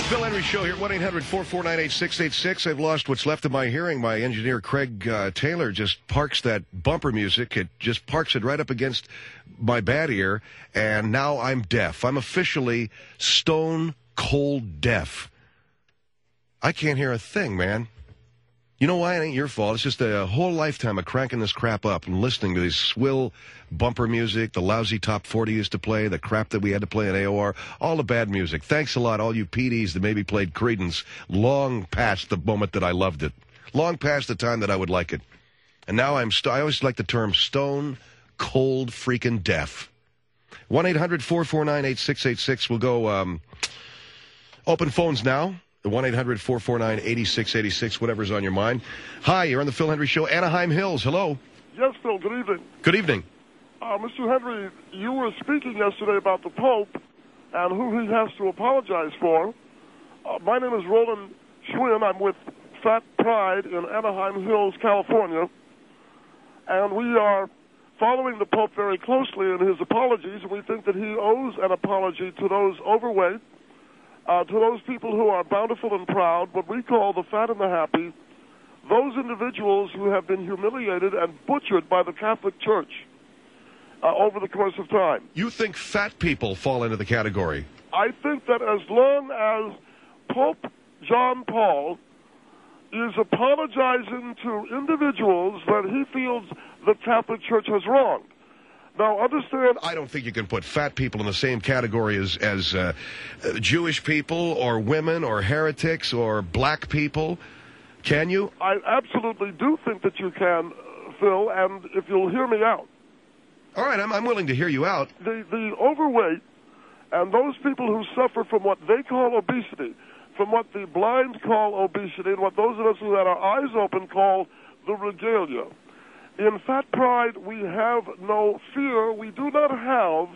Phil Henry Show here, 1-800-449-8686. I've lost what's left of my hearing. My engineer, Craig Taylor, just parks that bumper music. It just parks it right up against my bad ear, and now I'm deaf. I'm officially stone cold deaf. I can't hear a thing, man. You know why? It ain't your fault. It's just a whole lifetime of cranking this crap up and listening to this swill bumper music, the lousy top 40 used to play, the crap that we had to play in AOR, all the bad music. Thanks a lot, all you PDs that maybe played Creedence long past the moment that I loved it, long past the time that I would like it. And now I always like the term stone cold freaking deaf. 1-800-449-8686. We'll go open phones now. 1-800-449-8686, whatever's on your mind. Hi, you're on the Phil Henry Show. Anaheim Hills, hello. Yes, Phil, good evening. Good evening. Mr. Henry, you were speaking yesterday about the Pope and who he has to apologize for. My name is Roland Schwinn. I'm with Fat Pride in Anaheim Hills, California. And we are following the Pope very closely in his apologies. We think that he owes an apology to those overweight, to those people who are bountiful and proud, what we call the fat and the happy, those individuals who have been humiliated and butchered by the Catholic Church over the course of time. You think fat people fall into the category? I think that as long as Pope John Paul is apologizing to individuals that he feels the Catholic Church has wronged. Now, understand... I don't think you can put fat people in the same category as Jewish people or women or heretics or black people. Can you? I absolutely do think that you can, Phil, and if you'll hear me out. All right, I'm willing to hear you out. The overweight and those people who suffer from what they call obesity, from what the blind call obesity, and what those of us who had our eyes open call the regalia. In Fat Pride, we have no fear. We do not have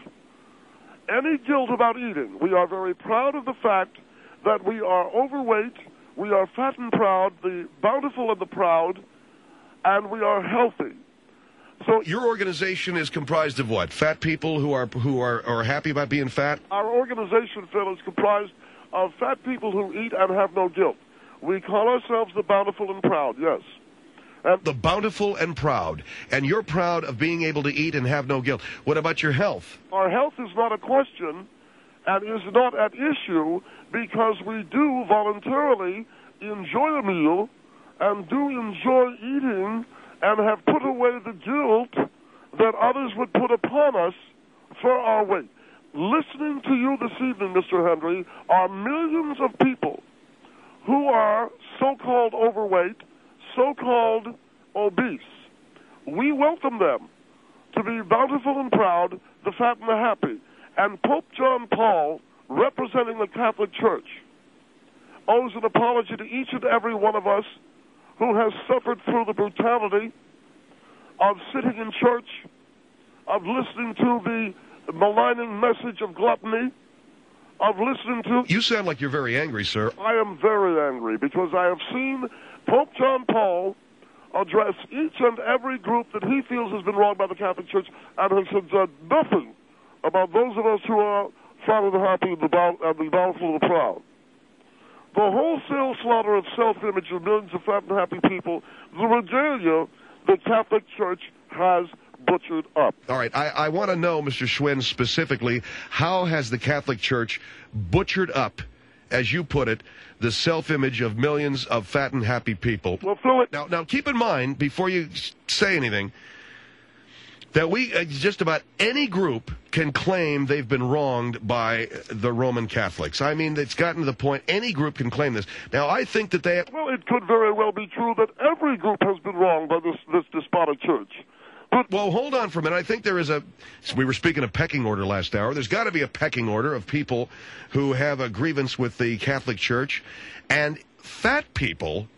any guilt about eating. We are very proud of the fact that we are overweight, we are fat and proud, the bountiful and the proud, and we are healthy. So your organization is comprised of what? Fat people who are happy about being fat? Our organization, Phil, is comprised of fat people who eat and have no guilt. We call ourselves the bountiful and proud, yes. The bountiful and proud. And you're proud of being able to eat and have no guilt. What about your health? Our health is not a question and is not at issue because we do voluntarily enjoy a meal and do enjoy eating and have put away the guilt that others would put upon us for our weight. Listening to you this evening, Mr. Henry, are millions of people who are so-called overweight, so-called obese. We welcome them to be bountiful and proud, the fat and the happy. And Pope John Paul, representing the Catholic Church, owes an apology to each and every one of us who has suffered through the brutality of sitting in church, of listening to the maligning message of gluttony, of listening to... You sound like you're very angry, sir. I am very angry because I have seen Pope John Paul address each and every group that he feels has been wronged by the Catholic Church and has said nothing about those of us who are fat and happy and the bountiful and the proud. The wholesale slaughter of self-image of millions of fat and happy people, the regalia the Catholic Church has butchered up. All right, I want to know, Mr. Schwinn, specifically, how has the Catholic Church butchered up, as you put it, the self-image of millions of fat and happy people? Well, Phil, now, keep in mind, before you say anything, that just about any group can claim they've been wronged by the Roman Catholics. I mean, it's gotten to the point any group can claim this. Now, I think that they... Well, it could very well be true that every group has been wronged by this despotic church. But... Well, hold on for a minute. I think there is we were speaking of pecking order last hour. There's got to be a pecking order of people who have a grievance with the Catholic Church. And fat people,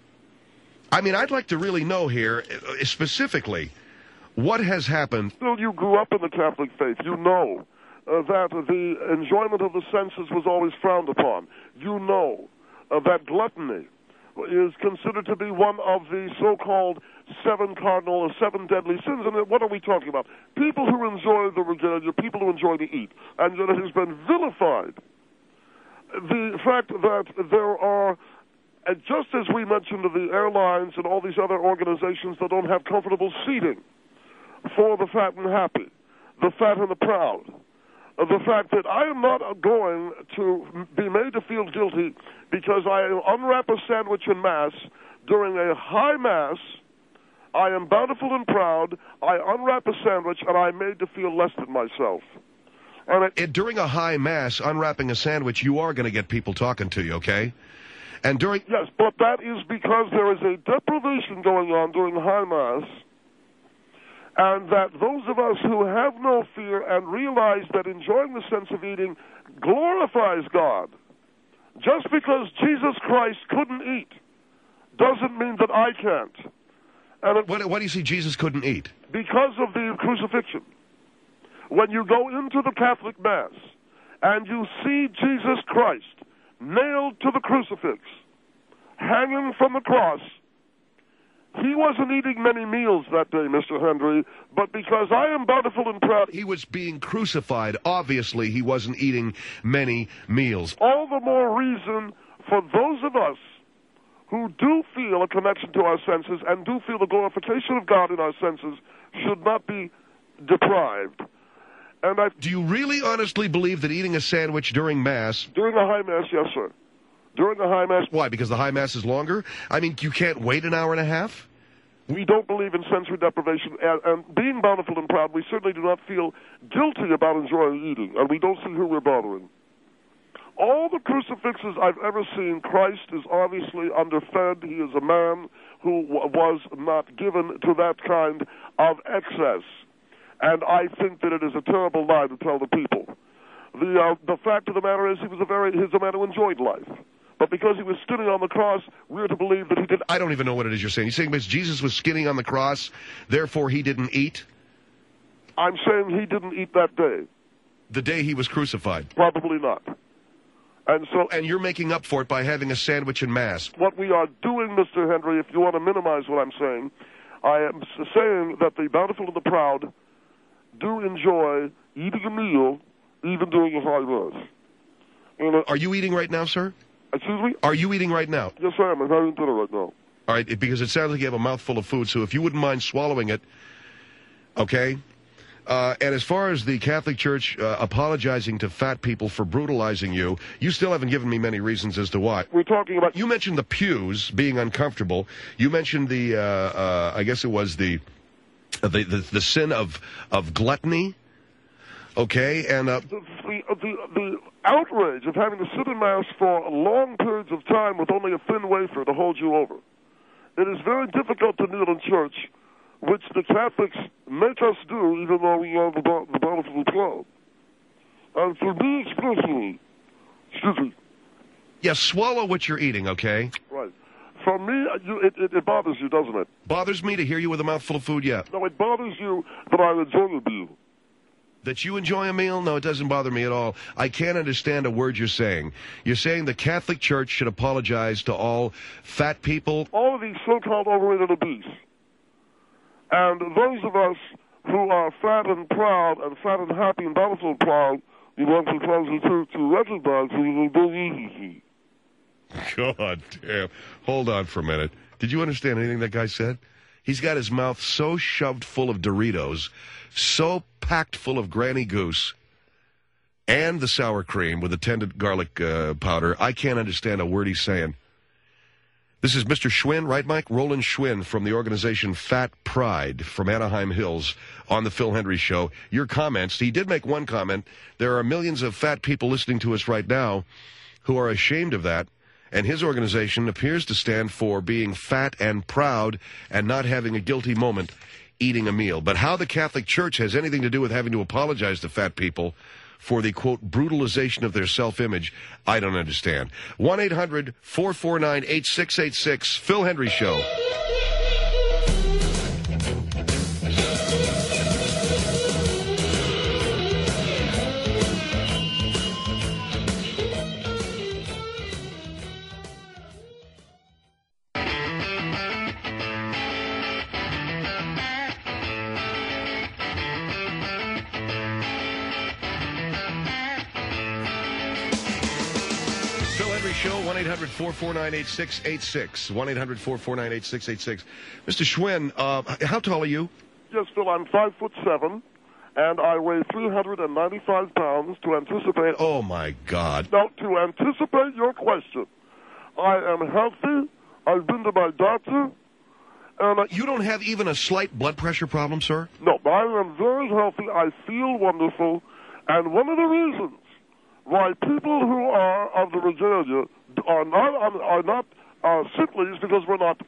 I mean, I'd like to really know here, specifically, what has happened? Still, you grew up in the Catholic faith. You know that the enjoyment of the senses was always frowned upon. You know that gluttony is considered to be one of the so-called seven cardinal or seven deadly sins. And what are we talking about? People who enjoy the regalia, people who enjoy to eat. And yet it has been vilified the fact that there are, just as we mentioned, the airlines and all these other organizations that don't have comfortable seating for the fat and happy, the fat and the proud, the fact that I am not going to be made to feel guilty because I unwrap a sandwich in Mass during a high Mass. I am bountiful and proud. I unwrap a sandwich, and I'm made to feel less than myself. And during a high Mass, unwrapping a sandwich, you are going to get people talking to you, okay? And during... Yes, but that is because there is a deprivation going on during high Mass, and that those of us who have no fear and realize that enjoying the sense of eating glorifies God. Just because Jesus Christ couldn't eat doesn't mean that I can't. And what do you see Jesus couldn't eat? Because of the crucifixion. When you go into the Catholic Mass and you see Jesus Christ nailed to the crucifix, hanging from the cross, he wasn't eating many meals that day, Mr. Henry, but because I am bountiful and proud... He was being crucified. Obviously, he wasn't eating many meals. All the more reason for those of us who do feel a connection to our senses and do feel the glorification of God in our senses should not be deprived. And do you really honestly believe that eating a sandwich during Mass... During a high Mass, yes, sir. During the high Mass... Why, because the high Mass is longer? I mean, you can't wait an hour and a half? We don't believe in sensory deprivation, and being bountiful and proud, we certainly do not feel guilty about enjoying eating, and we don't see who we're bothering. All the crucifixes I've ever seen, Christ is obviously underfed. He is a man who was not given to that kind of excess, and I think that it is a terrible lie to tell the people. The fact of the matter is he's a man who enjoyed life. But because he was skinning on the cross, we're to believe that he did... I don't even know what it is you're saying. You're saying because Jesus was skinning on the cross, therefore he didn't eat? I'm saying he didn't eat that day. The day he was crucified? Probably not. And you're making up for it by having a sandwich in Mass. What we are doing, Mr. Henry, if you want to minimize what I'm saying, I am saying that the bountiful and the proud do enjoy eating a meal even during a high Mass. Are you eating right now, sir? Excuse me? Are you eating right now? Yes, I am. I'm having dinner right now. All right, because it sounds like you have a mouthful of food, so if you wouldn't mind swallowing it, okay? And as far as the Catholic Church apologizing to fat people for brutalizing you, you still haven't given me many reasons as to why. We're talking about... You mentioned the pews being uncomfortable. You mentioned the, I guess it was the sin of gluttony. Okay, and the outrage of having to sit in Mass for long periods of time with only a thin wafer to hold you over. It is very difficult to kneel in church, which the Catholics make us do, even though we are the bountiful proud. And for me especially, excuse me. Yeah, swallow what you're eating, okay? Right. For me, it bothers you, doesn't it? Bothers me to hear you with a mouthful of food, yeah. No, it bothers you that I enjoy a meal. That you enjoy a meal? No, it doesn't bother me at all. I can't understand a word you're saying. You're saying the Catholic Church should apologize to all fat people? All of these so-called overrated obese. And those of us who are fat and proud and fat and happy and bountiful and proud, we want to tell the church to recognize it. God damn. Hold on for a minute. Did you understand anything that guy said? He's got his mouth so shoved full of Doritos, so packed full of Granny Goose, and the sour cream with the tended garlic powder, I can't understand a word he's saying. This is Mr. Schwinn, right, Mike? Roland Schwinn from the organization Fat Pride from Anaheim Hills on the Phil Hendry Show. Your comments, he did make one comment. There are millions of fat people listening to us right now who are ashamed of that. And his organization appears to stand for being fat and proud and not having a guilty moment eating a meal. But how the Catholic Church has anything to do with having to apologize to fat people for the, quote, brutalization of their self-image, I don't understand. 1-800-449-8686, Phil Hendry Show. Show, 1-800-449-8686. 1-800-449-8686. Mr. Schwinn, how tall are you? Yes, Phil, I'm 5'7", and I weigh 395 pounds to anticipate... Oh, my God. Now, to anticipate your question, I am healthy. I've been to my doctor. And you don't have even a slight blood pressure problem, sir? No, I am very healthy. I feel wonderful. And one of the reasons why people who are of the regalia are not sickly is because we're not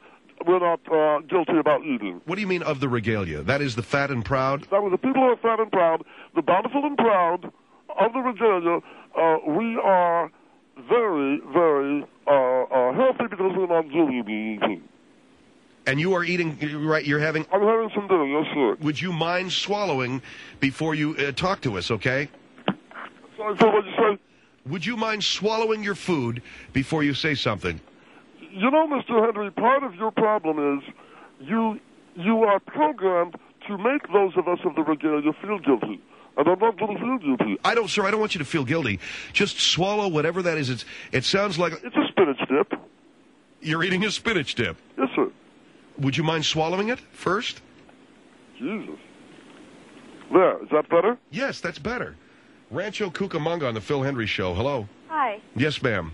guilty about eating. What do you mean of the regalia? That is the fat and proud? That was the people who are fat and proud, the bountiful and proud of the regalia. We are very, very healthy because we're not guilty of eating. And you are eating, right, you're having... I'm having some dinner, yes, sir. Would you mind swallowing before you talk to us, okay? Sorry, sir, what did you say? Would you mind swallowing your food before you say something? You know, Mr. Henry, part of your problem is you are programmed to make those of us of the regalia feel guilty. And I'm not going to feel guilty. I don't, sir, I don't want you to feel guilty. Just swallow whatever that is. It sounds like... It's a spinach dip. You're eating a spinach dip? Yes, sir. Would you mind swallowing it first? Jesus. There, is that better? Yes, that's better. Rancho Cucamonga on the Phil Hendry Show. Hello. Hi. Yes, ma'am.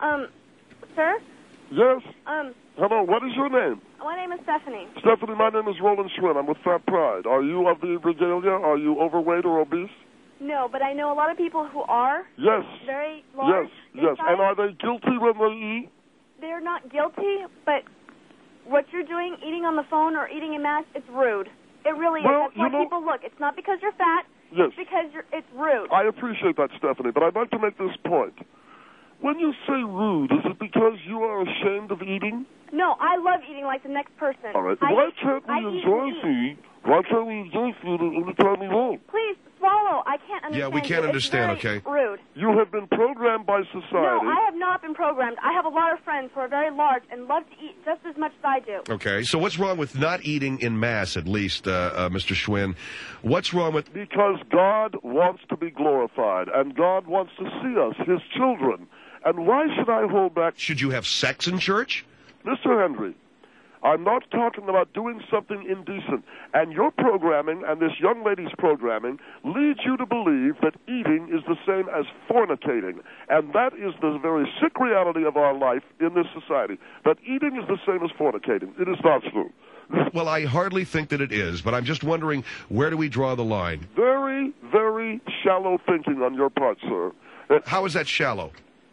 Sir? Yes? Hello, what is your name? My name is Stephanie. Stephanie, my name is Roland Schwinn. I'm with Fat Pride. Are you of the regalia? Are you overweight or obese? No, but I know a lot of people who are. Yes. Very large. Yes. And are they guilty when they eat? They're not guilty, but what you're doing, eating on the phone or eating in mass, it's rude. It really is. That's why people look. It's not because you're fat. Yes. It's because it's rude. I appreciate that, Stephanie, but I'd like to make this point. When you say rude, is it because you are ashamed of eating? No, I love eating like the next person. All right. Why can't we enjoy food? Why can't we enjoy food any time we want? Please, swallow. I can't understand. Yeah, we can't understand, it's very okay? rude. You have been programmed by society. No, I have not been programmed. I have a lot of friends who are very large and love to eat just as much as I do. Okay, so what's wrong with not eating in mass, at least, Mr. Schwinn? What's wrong with... Because God wants to be glorified, and God wants to see us, His children. And why should I hold back? Should you have sex in church? Mr. Henry, I'm not talking about doing something indecent. And your programming and this young lady's programming leads you to believe that eating is the same as fornicating. And that is the very sick reality of our life in this society, that eating is the same as fornicating. It is not true. Well, I hardly think that it is, but I'm just wondering, where do we draw the line? Very, very shallow thinking on your part, sir. How is that shallow?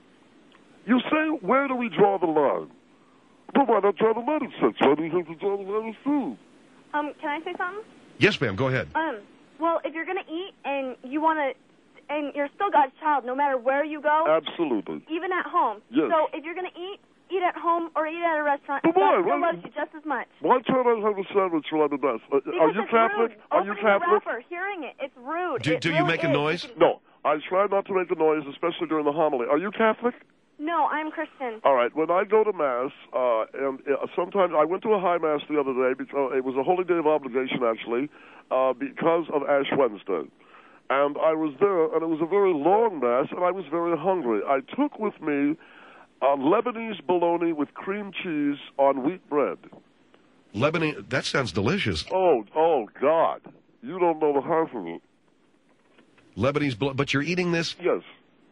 You say, where do we draw the line? Well, why not draw the line in sex? Why do you have to draw the line in food? Can I say something? Yes, ma'am. Go ahead. Well, if you're going to eat and you want to, and you're still God's child, no matter where you go. Absolutely. Even at home. Yes. So if you're going to eat at home or eat at a restaurant, but God still loves you just as much. Why can't I have a sandwich like the best? Are you Catholic? Rude. Are you Catholic? Wrapper, hearing it's rude. Do you make a noise? No. I try not to make a noise, especially during the homily. Are you Catholic? No, I'm Christian. All right. When I go to Mass, and sometimes I went to a high Mass the other day because it was a holy day of obligation, actually, because of Ash Wednesday. And I was there, and it was a very long Mass, and I was very hungry. I took with me Lebanese bologna with cream cheese on wheat bread. Lebanese? That sounds delicious. Oh, God. You don't know the half of it. Lebanese, but you're eating this? Yes.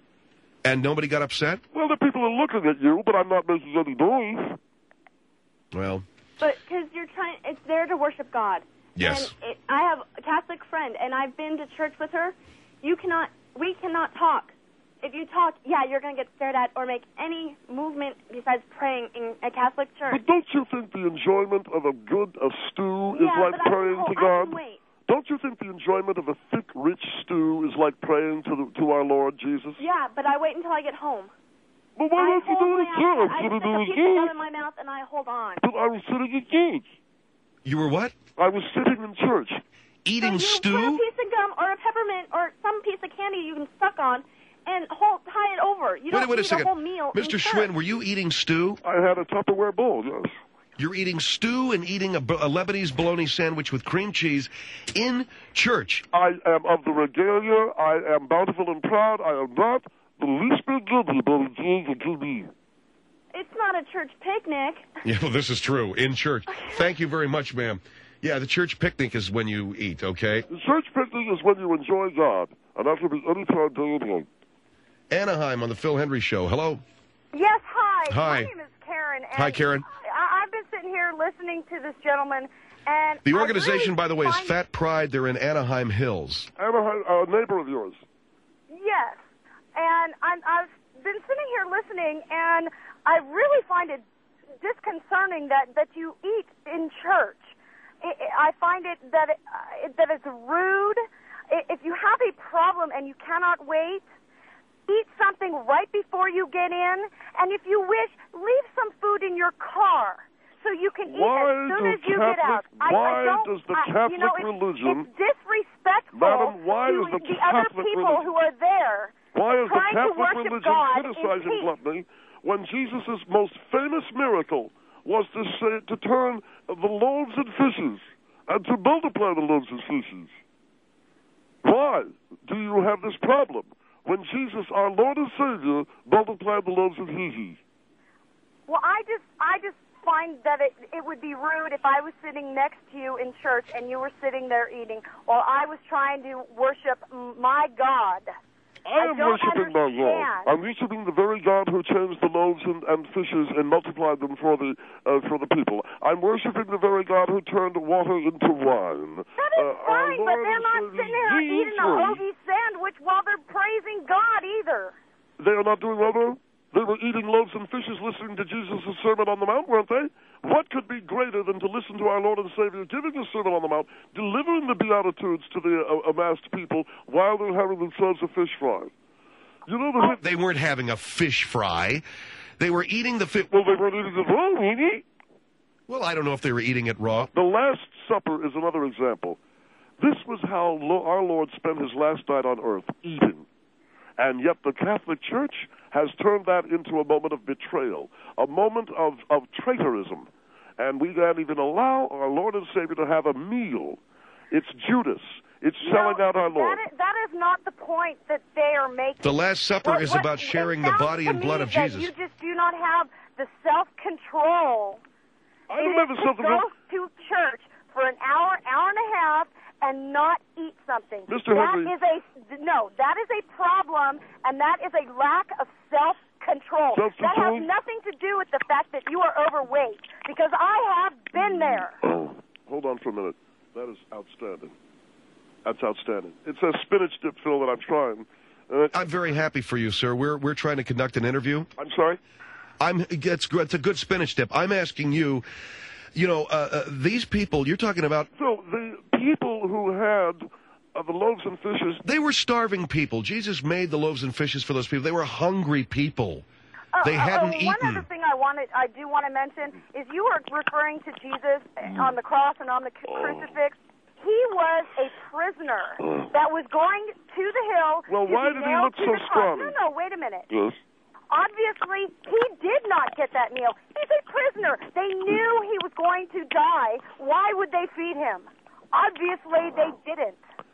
And nobody got upset? Well, the people are looking at you, but I'm not making any noise. Well. But because it's there to worship God. Yes. And I have a Catholic friend, and I've been to church with her. We cannot talk. If you talk, you're going to get stared at or make any movement besides praying in a Catholic church. But don't you think the enjoyment of a good stew is like praying to God? Don't you think the enjoyment of a thick, rich stew is like praying to our Lord Jesus? Yeah, but I wait until I get home. But why don't you do it at church? I stick a piece of gum in my mouth and I hold on. But I was sitting in church. You were what? I was sitting in church. Eating stew? Put a piece of gum or a peppermint or some piece of candy you can suck on and tie it over. You don't wait a eat second. a whole meal. Mr. Schwinn, were you eating stew? I had a Tupperware bowl, yes. You're eating stew and eating a Lebanese bologna sandwich with cream cheese in church. I am of the regalia. I am bountiful and proud. I am not the least bit guilty about the things that you me. it's not a church picnic. Yeah, well, this is true. In church. Thank you very much, ma'am. Yeah, the church picnic is when you eat, okay? The church picnic is when you enjoy God, and that can be any time, day or night. Anaheim on the Phil Hendry Show. Hello? Yes, hi. Hi. My name is Karen. And Hi, Karen. I've been sitting here listening to this gentleman, and The I organization, really by the way, is find- Fat Pride. They're in Anaheim Hills. Anaheim, a neighbor of yours. Yes, and I've been sitting here listening, and I really find it disconcerting that you eat in church. I find it that it's rude. If you have a problem and you cannot wait, eat something right before you get in, and if you wish, leave some food in your car so you can eat as soon as you get out. Why does the Catholic religion... It's disrespectful Madam, why to is the the other Catholic people religion... who are there. Why is the trying to Catholic worship religion God in criticizing peace? gluttony when Jesus' most famous miracle was to turn the loaves and fishes and to multiply the loaves and fishes? Why do you have this problem when Jesus, our Lord and Savior, multiplied the loaves and fishes? Well, I just find that it would be rude if I was sitting next to you in church and you were sitting there eating while I was trying to worship my God. I am worshiping my God. I'm worshiping the very God who changed the loaves and fishes and multiplied them for the people. I'm worshiping the very God who turned water into wine. That is fine, but they're not sitting there eating a hoagie sandwich while they're praising God either. They are not doing well, though? They were eating loaves and fishes listening to Jesus' Sermon on the Mount, weren't they? What could be greater than to listen to our Lord and Savior giving the Sermon on the Mount, delivering the Beatitudes to the amassed people while they're having themselves a fish fry? You know They weren't having a fish fry. They were eating the fish. Well, they weren't eating it raw, maybe. Well, I don't know if they were eating it raw. The Last Supper is another example. This was how our Lord spent his last night on earth, eating. And yet the Catholic Church has turned that into a moment of betrayal, a moment of traitorism. And we can't even allow our Lord and Savior to have a meal. It's Judas. It's selling out our Lord. That is not the point that they are making. The Last Supper is about sharing the body and blood of Jesus. You just do not have the self-control. I don't have the self-control. Go to church for an hour, hour and a half, and not eat something. Mr. Henry. That is a problem, and that is a lack of self-control. That has nothing to do with the fact that you are overweight, because I have been there. Oh, hold on for a minute. That is outstanding. That's outstanding. It's a spinach dip, Phil, that I'm trying. I'm very happy for you, sir. We're trying to conduct an interview. I'm sorry? It's a good spinach dip. I'm asking you, these people you're talking about. So the people who had the loaves and fishes. They were starving people. Jesus made the loaves and fishes for those people. They were hungry people. They hadn't eaten. One other thing I do want to mention is you were referring to Jesus on the cross and on the crucifix. He was a prisoner that was going to the hill. Well, why did he look so strong? No, wait a minute. Yes. Obviously, he did not get that meal. He's a prisoner. They knew he was going to die. Why would they feed him? Obviously, they didn't.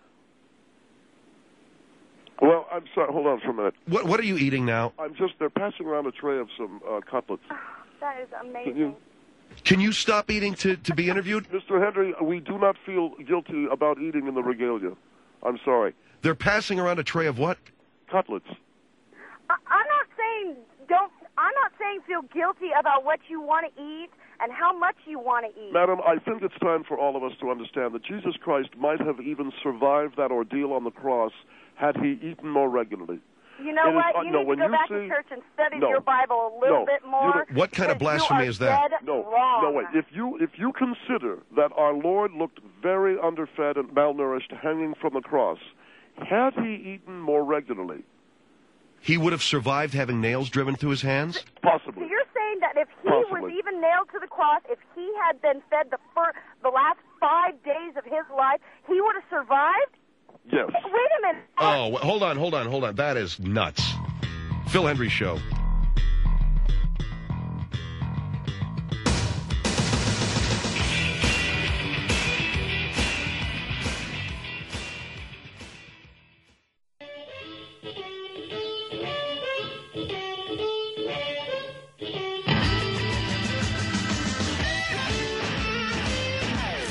Well, I'm sorry. Hold on for a minute. What are you eating now? They're passing around a tray of some cutlets. That is amazing. Can you stop eating to be interviewed? Mr. Henry, we do not feel guilty about eating in the regalia. I'm sorry. They're passing around a tray of what? Cutlets. I'm not saying feel guilty about what you want to eat and how much you want to eat. Madam, I think it's time for all of us to understand that Jesus Christ might have even survived that ordeal on the cross had he eaten more regularly. You know what? You need to go back to church and study your Bible a little bit more. What kind of blasphemy is that? No, wait. If you consider that our Lord looked very underfed and malnourished hanging from the cross, had he eaten more regularly, he would have survived having nails driven through his hands? Possibly. So you're saying that if he was even nailed to the cross, if he had been fed the last 5 days of his life, he would have survived? Yes. Wait a minute. Oh, hold on. That is nuts. Phil Hendry Show.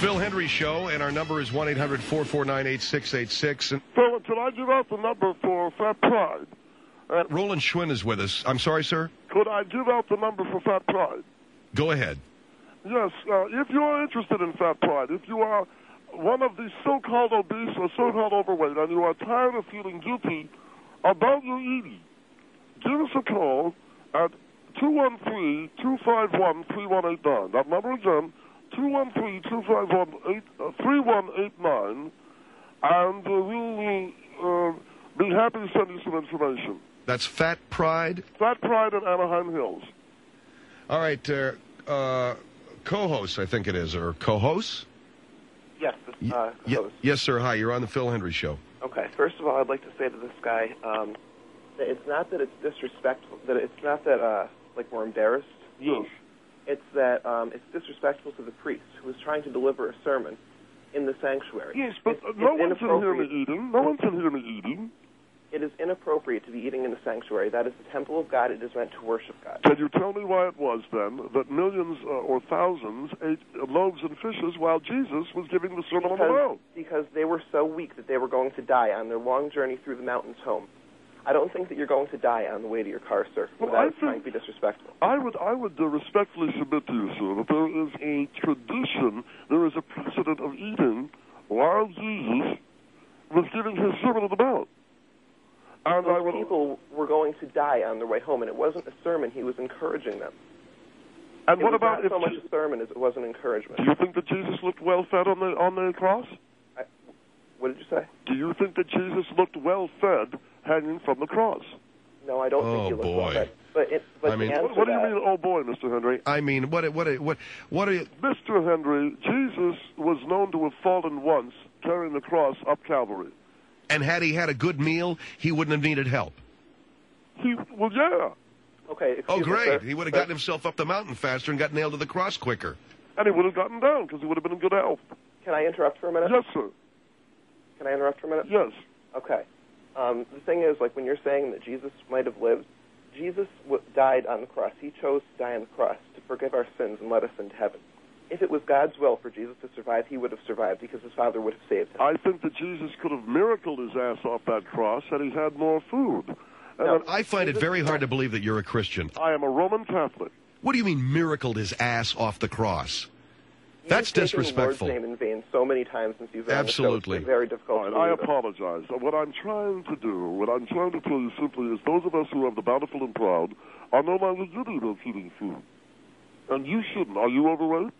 Phil Hendry Show, and our number is 1-800-449-8686. Phil, can I give out the number for Fat Pride? Roland Schwinn is with us. I'm sorry, sir? Could I give out the number for Fat Pride? Go ahead. Yes, if you are interested in Fat Pride, if you are one of the so-called obese or so-called overweight, and you are tired of feeling guilty about your eating, give us a call at 213-251-3189. That number again, 213-251-3189, and we'll be happy to send you some information. That's Fat Pride? Fat Pride in Anaheim Hills. All right, co-host, I think it is, or co-host? Yes, host. Yes, sir. Hi, you're on the Phil Hendry Show. Okay, first of all, I'd like to say to this guy that it's not that it's disrespectful, that it's not that, like, we're embarrassed. Yes. It's that it's disrespectful to the priest who is trying to deliver a sermon in the sanctuary. Yes, but no one can hear me eating. No one can hear me eating. It is inappropriate to be eating in the sanctuary. That is the temple of God. It is meant to worship God. Can you tell me why it was, then, that millions or thousands ate loaves and fishes while Jesus was giving the Sermon on the Mount? Because they were so weak that they were going to die on their long journey through the mountains home. I don't think that you're going to die on the way to your car, sir, without trying to be disrespectful. I would respectfully submit to you, sir, that there is a tradition, there is a precedent of eating while Jesus was giving his Sermon on the Mount. And those people were going to die on their way home, and it wasn't a sermon. He was encouraging them. And it what was about not so much a sermon as it was an encouragement? Do you think that Jesus looked well fed on the cross? What did you say? Do you think that Jesus looked well fed hanging from the cross? No, I don't think he looked well fed. But I mean, what do you mean, oh boy, Mr. Henry? I mean, what are you... Mr. Henry, Jesus was known to have fallen once carrying the cross up Calvary. And had he had a good meal, he wouldn't have needed help. Well, yeah. Okay. Oh, great. He would have gotten himself up the mountain faster and got nailed to the cross quicker. And he would have gotten down because he would have been in good health. Can I interrupt for a minute? Yes, sir. Can I interrupt for a minute? Yes. Okay. The thing is, like, when you're saying that Jesus might have lived, Jesus died on the cross. He chose to die on the cross to forgive our sins and let us into heaven. If it was God's will for Jesus to survive, he would have survived because his Father would have saved him. I think that Jesus could have miracled his ass off that cross had he had more food. No, I find it very hard to believe that you're a Christian. I am a Roman Catholic. What do you mean miracled his ass off the cross? That's disrespectful. You've taken the Lord's name in vain so many times since you've been Absolutely. On the show. It's very difficult. All right, I apologize. What I'm trying to tell you simply is those of us who have the bountiful and proud are no longer guilty of eating food. And you shouldn't. Are you overweight?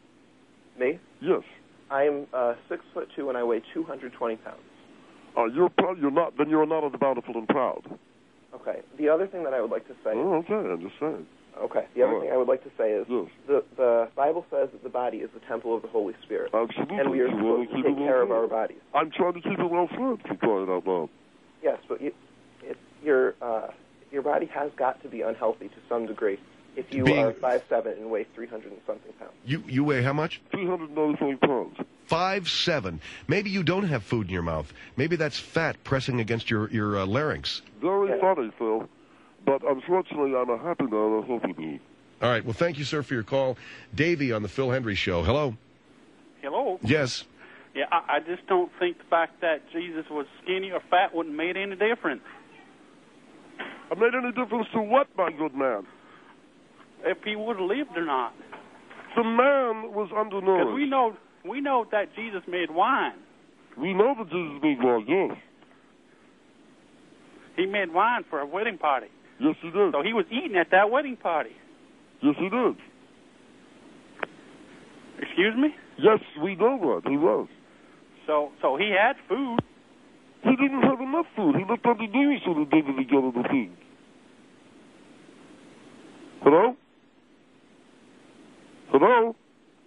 Me? Yes. I am 6'2" and I weigh 220 pounds. You're not. Then you're not of the bountiful and proud. Okay. The other thing that I would like to say. Oh, okay. I'm just saying. Okay. The other thing I would like to say is yes. the Bible says that the body is the temple of the Holy Spirit. Absolutely. And we are supposed to take care of our bodies. I'm trying to keep it well fed, for crying out loud. Yes, but your body has got to be unhealthy to some degree. If you are 5'7" and weigh 300 and something pounds. You weigh how much? 395 pounds. 5'7". Maybe you don't have food in your mouth. Maybe that's fat pressing against your larynx. Very funny, Phil. But unfortunately, I'm a happy man. I hope you do. All right. Well, thank you, sir, for your call. Davey on the Phil Hendry Show. Hello. Hello. Yes. Yeah, I just don't think the fact that Jesus was skinny or fat wouldn't have made any difference. It made any difference to what, my good man? If he would have lived or not. The man was undernourished. Because we know that Jesus made wine. We know that Jesus made wine, yes. He made wine for a wedding party. Yes, he did. So he was eating at that wedding party. Yes, he did. Excuse me? Yes, we know that. He was. So he had food. He didn't have enough food. He looked undernourished so he didn't get other things. Hello? Hello?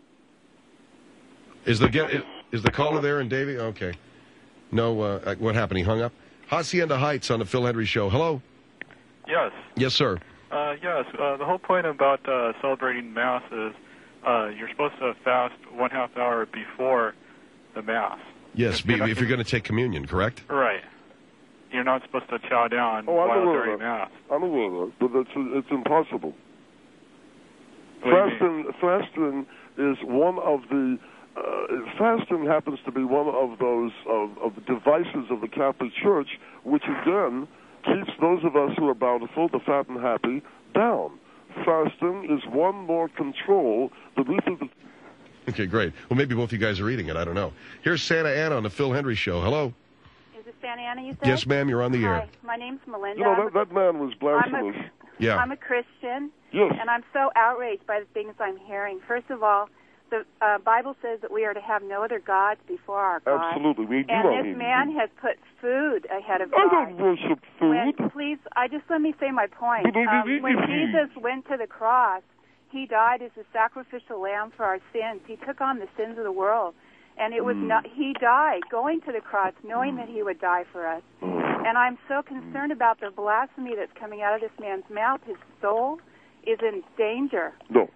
Is the caller there and Davey? Okay. No, what happened? He hung up? Hacienda Heights on the Phil Hendry Show. Hello? Yes. Yes, sir. Yes. The whole point about celebrating Mass is you're supposed to fast 1/2 hour before the Mass. Yes, if you're going to take communion, correct? Right. You're not supposed to chow down while during Mass. I'm aware of that, but it's impossible. Fasting is one of the fasting happens to be one of those of the devices of the Catholic Church, which again keeps those of us who are bountiful, the fat and happy, down. Fasting is one more control that we think that... Okay, great. Well, maybe both you guys are eating it. I don't know. Here's Santa Ana on the Phil Hendry Show. Hello. Is it Santa Ana, you said? Yes, ma'am. You're on the air. Hi. My name's Melinda. You know, that man was blasphemous. I'm a Christian, yes. And I'm so outraged by the things I'm hearing. First of all, the Bible says that we are to have no other gods before our God. Absolutely. We do and this man has put food ahead of God. I don't worship food. Please, let me say my point. When Jesus went to the cross, he died as a sacrificial lamb for our sins. He took on the sins of the world. And it was not, he died going to the cross knowing that he would die for us. And I'm so concerned about the blasphemy that's coming out of this man's mouth. His soul is in danger. No.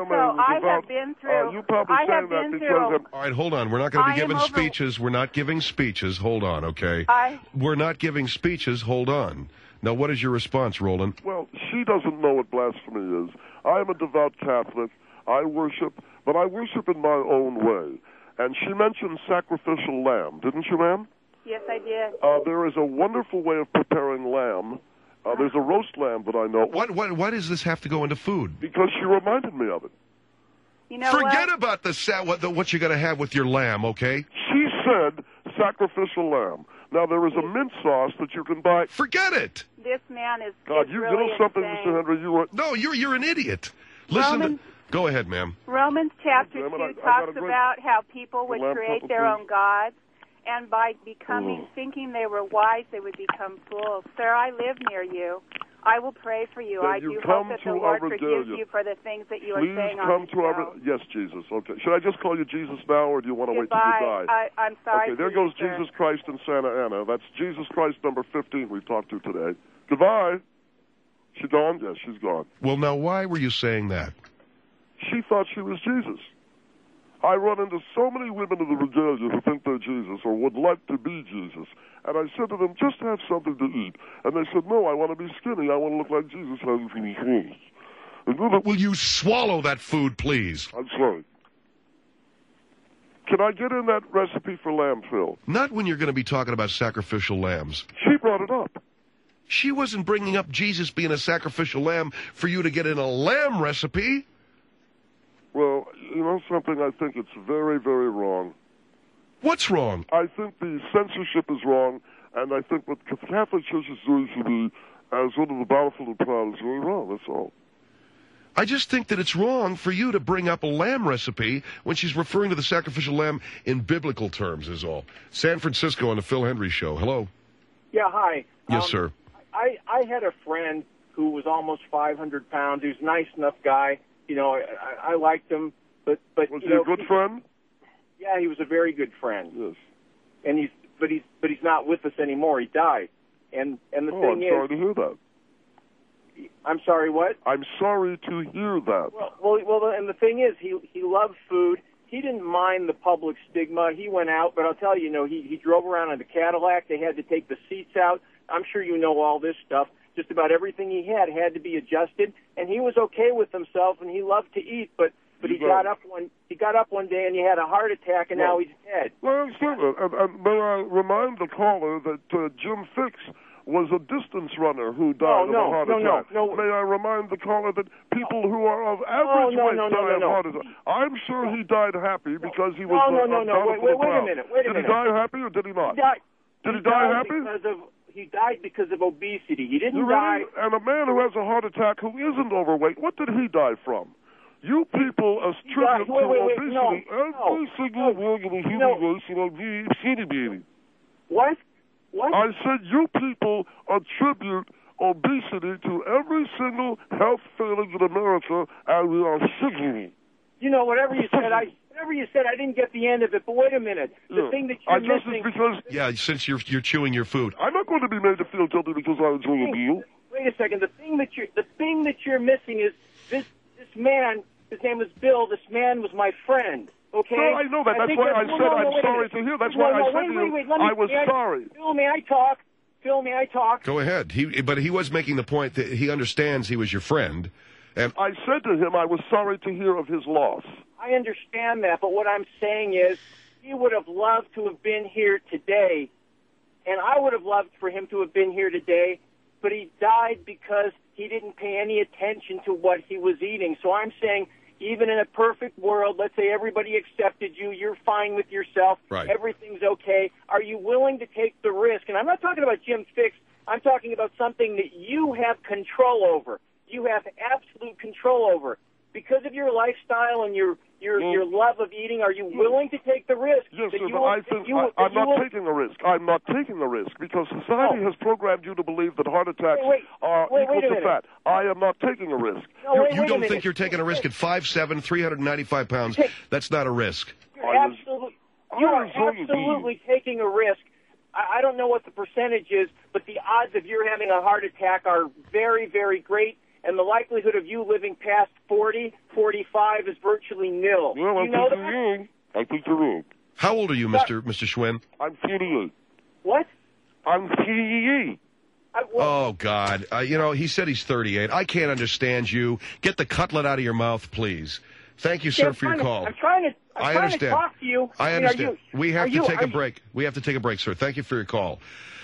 I have been through... you probably saying that because... All right, hold on. We're not going to be giving speeches. We're not giving speeches. Hold on, okay? We're not giving speeches. Hold on. Now, what is your response, Roland? Well, she doesn't know what blasphemy is. I am a devout Catholic. I worship, but I worship in my own way. And she mentioned sacrificial lamb, didn't you, ma'am? Yes, I did. There is a wonderful way of preparing lamb. There's a roast lamb that I know. Why does this have to go into food? Because she reminded me of it. You know Forget about what you're going to have with your lamb, okay? She said sacrificial lamb. Now, there is a mint sauce that you can buy. Forget it. This man is God, you really know something, insane. Mr. Henry? No, you're an idiot. Listen Go ahead, ma'am. Romans chapter 2 talks about how people would create their own gods, and by thinking they were wise, they would become fools. Sir, I live near you. I will pray for you. I do hope that the Lord forgives you for the things that you are saying on the show. Yes, Jesus. Okay. Should I just call you Jesus now, or do you want to wait till you die? I'm sorry. Okay, there goes Jesus Christ in Santa Ana. That's Jesus Christ number 15 we've talked to today. Goodbye. She gone? Yes, she's gone. Well, now, why were you saying that? She thought she was Jesus. I run into so many women in the regalia who think they're Jesus or would like to be Jesus. And I said to them, just have something to eat. And they said, no, I want to be skinny. I want to look like Jesus has in his face. Will you swallow that food, please? I'm sorry. Can I get in that recipe for lamb, Phil? Not when you're going to be talking about sacrificial lambs. She brought it up. She wasn't bringing up Jesus being a sacrificial lamb for you to get in a lamb recipe. Well, you know something? I think it's very, very wrong. What's wrong? I think the censorship is wrong, and I think what the Catholic Church is doing to be as one of the bountiful and proud is very wrong, that's all. I just think that it's wrong for you to bring up a lamb recipe when she's referring to the sacrificial lamb in biblical terms is all. San Francisco on the Phil Hendry Show. Hello. Yeah, hi. Yes, sir. I had a friend who was almost 500 pounds. He was a nice enough guy. You know, I liked him, but was he a good friend? Yeah, he was a very good friend. Yes. And he's not with us anymore. He died. And the thing I'm sorry to hear that. I'm sorry, what? I'm sorry to hear that. Well, and the thing is, he loved food. He didn't mind the public stigma. He went out, but I'll tell you, he drove around in a Cadillac. They had to take the seats out. I'm sure you know all this stuff. Just about everything he had to be adjusted, and he was okay with himself, and he loved to eat. But he got up one day and he had a heart attack, and now he's dead. Well, I understand that. And may I remind the caller that Jim Fix was a distance runner who died of a heart attack. No. May I remind the caller that people who are of average weight die of heart attack. I'm sure he died happy because he was Wait a minute. Did he die happy or did he not? Did he die happy? He died because of obesity. He didn't die. And a man who has a heart attack who isn't overweight, what did he die from? You people attribute to obesity every single word of the human race of obesity. What? I said you people attribute obesity to every single health failing in America, and we are sickening. You know, whatever you said, I didn't get the end of it. But wait a minute, the thing that you're missing. Since you're chewing your food, I'm not going to be made to feel guilty because I enjoy a meal. Wait a second. The thing that you're missing is this man. His name was Bill. This man was my friend. Okay. No, I know that. That's why I said I'm sorry to hear. That's why I said to you I was sorry. Phil, may I talk? Phil, may I talk? Go ahead. But he was making the point that he understands he was your friend. And I said to him I was sorry to hear of his loss. I understand that, but what I'm saying is he would have loved to have been here today, and I would have loved for him to have been here today, but he died because he didn't pay any attention to what he was eating. So I'm saying, even in a perfect world, let's say everybody accepted you, you're fine with yourself, right. Everything's okay. Are you willing to take the risk? And I'm not talking about Jim's Fix. I'm talking about something that you have control over. You have absolute control over. Because of your lifestyle and your love of eating, are you willing to take the risk? Yes, sir, but I think I'm not taking a risk. I'm not taking a risk because society has programmed you to believe that heart attacks are equal to fat. I am not taking a risk. No, you don't think you're taking a risk at 5'7", 395 pounds? That's not a risk. You're absolutely taking a risk. I don't know what the percentage is, but the odds of you having a heart attack are very, very great. And the likelihood of you living past 40, 45 is virtually nil. Well, I think you're wrong. How old are you, Mr. Schwinn? I'm 48. What? I'm 38. Oh, God. He said he's 38. I can't understand you. Get the cutlet out of your mouth, please. Thank you, sir, for your call. I'm trying to talk to you. I understand. We have to take a break. We have to take a break, sir. Thank you for your call.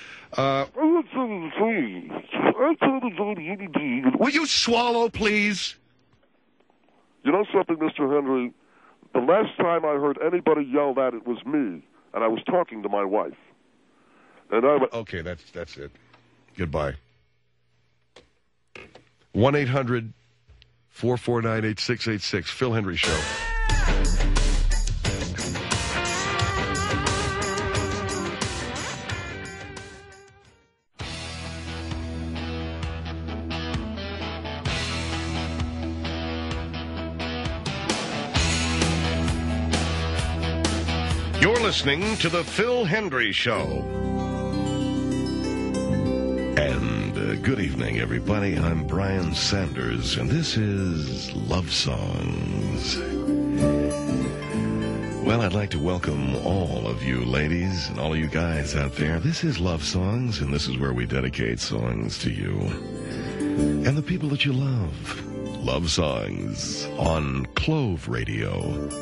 Will you swallow, please? You know something, Mr. Henry? The last time I heard anybody yell that, it was me, and I was talking to my wife. And I went, okay, that's it. Goodbye. 1-800-449-8686. Phil Hendry Show. You're listening to the Phil Hendry Show. And good evening, everybody. I'm Brian Sanders, and this is Love Songs. Well, I'd like to welcome all of you ladies and all of you guys out there. This is Love Songs, and this is where we dedicate songs to you and the people that you love. Love Songs on Clove Radio.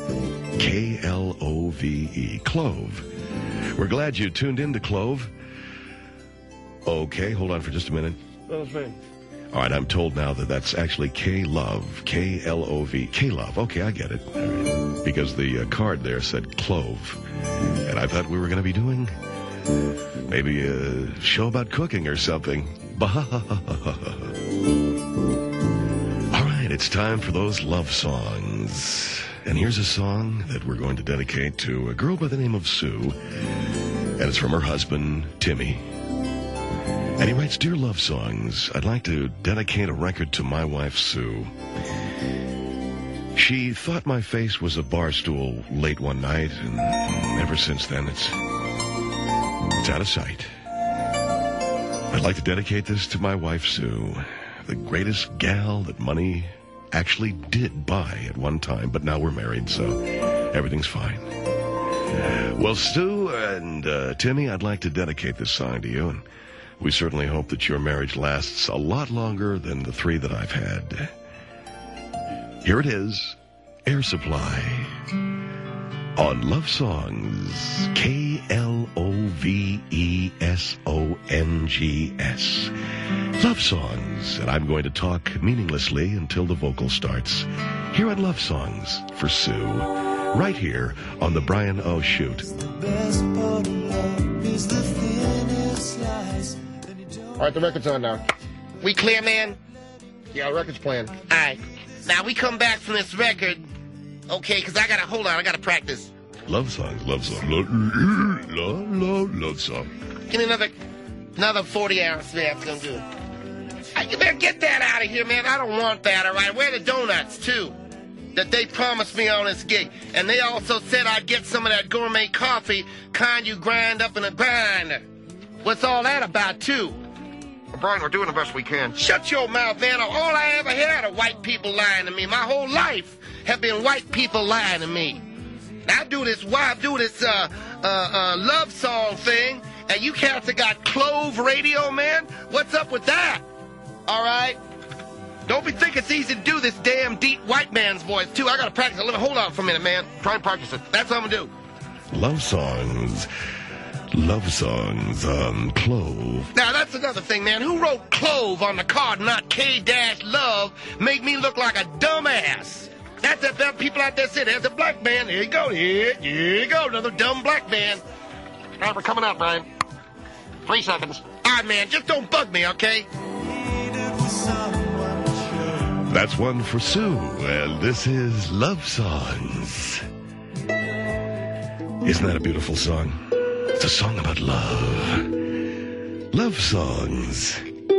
K-L-O-V-E. Clove. We're glad you tuned in to Clove. Okay, hold on for just a minute. That's me. All right, I'm told now that that's actually K-Love. K-L-O-V. K-Love. Okay, I get it. All right. Because the card there said Clove. And I thought we were going to be doing maybe a show about cooking or something. It's time for those love songs. And here's a song that we're going to dedicate to a girl by the name of Sue. And it's from her husband, Timmy. And he writes, Dear Love Songs, I'd like to dedicate a record to my wife, Sue. She thought my face was a bar stool late one night, and ever since then it's out of sight. I'd like to dedicate this to my wife, Sue, the greatest gal that money actually did buy at one time, but now we're married, so everything's fine. Well, Stu and Timmy, I'd like to dedicate this song to you, and we certainly hope that your marriage lasts a lot longer than the 3 that I've had. Here it is, Air Supply, on Love Songs, K-L-O-V-E-S-O-N-G-S. Love Songs, and I'm going to talk meaninglessly until the vocal starts. Here at Love Songs for Sue, right here on the Brian O. Shoot. All right, the record's on now. We clear, man? Yeah, the record's playing. All right. Now, we come back from this record, okay, because I got to practice. Love Songs, love song, love song. Give me another 40 hours, man. That's going to do it. You better get that out of here, man. I don't want that, all right? Where are the donuts, too, that they promised me on this gig? And they also said I'd get some of that gourmet coffee, kind you grind up in a grinder. What's all that about, too? Well, Brian, we're doing the best we can. Shut your mouth, man. All I ever had are white people lying to me. My whole life have been white people lying to me. Now, I do this love song thing, and you cats have got Clove Radio, man? What's up with that? All right? Don't be thinking it's easy to do this damn deep white man's voice, too. I gotta practice a little. Hold on for a minute, man. Try and practice it. That's what I'm gonna do. Love songs. Love songs on Clove. Now, that's another thing, man. Who wrote Clove on the card, not K-Love? Make me look like a dumbass. That's the people out there say, there's a black man. There you go. Here you go. Another dumb black man. All right, we're coming out, Brian. 3 seconds. All right, man. Just don't bug me, okay? That's one for Sue, and this is Love Songs. Isn't that a beautiful song? It's a song about love. Love songs.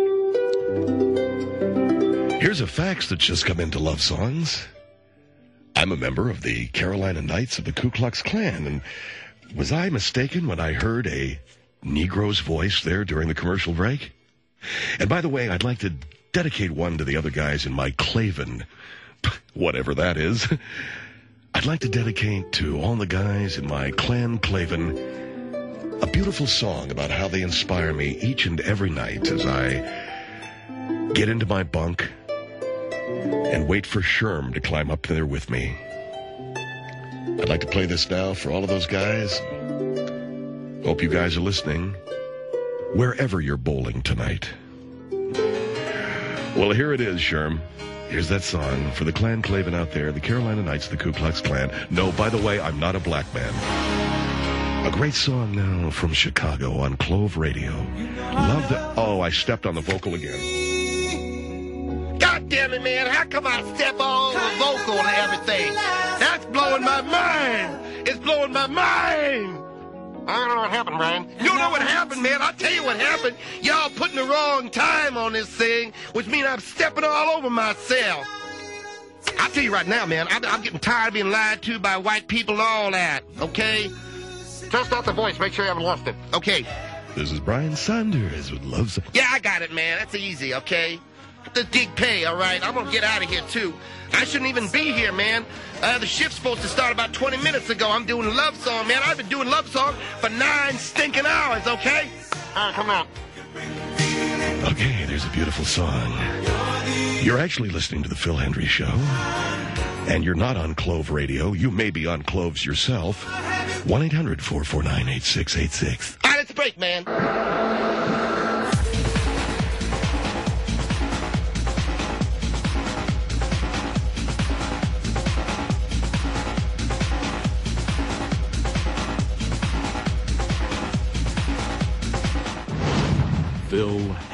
Here's a fax that's just come into Love Songs. I'm a member of the Carolina Knights of the Ku Klux Klan, and was I mistaken when I heard a Negro's voice there during the commercial break? And by the way, I'd like to dedicate one to the other guys in my Klaven, whatever that is. I'd like to dedicate to all the guys in my Clan Klaven a beautiful song about how they inspire me each and every night as I get into my bunk and wait for Sherm to climb up there with me. I'd like to play this now for all of those guys. Hope you guys are listening wherever you're bowling tonight. Well, here it is, Sherm. Here's that song for the Clan Klaven out there, the Carolina Knights of the Ku Klux Klan. No, by the way, I'm not a black man. A great song now from Chicago on Clove Radio. Love the... Oh, I stepped on the vocal again. God damn it, man. How come I step all over vocal and everything? That's blowing my mind. It's blowing my mind. I don't know what happened, Brian. You don't know what happened, man. I'll tell you what happened. Y'all putting the wrong time on this thing, which means I'm stepping all over myself. I'll tell you right now, man, I'm getting tired of being lied to by white people and all that, okay? Test out the voice. Make sure you haven't lost it. Okay. This is Brian Saunders with Love Songs. Yeah, I got it, man. That's easy, okay? The dig pay, all right? I'm going to get out of here, too. I shouldn't even be here, man. The shift's supposed to start about 20 minutes ago. I'm doing Love Song, man. I've been doing Love Song for 9 stinking hours, okay? All right, come out. Okay, there's a beautiful song. You're actually listening to The Phil Hendrie Show, and you're not on Clove Radio. You may be on Cloves yourself. 1-800-449-8686. All right, let's break, man. Phil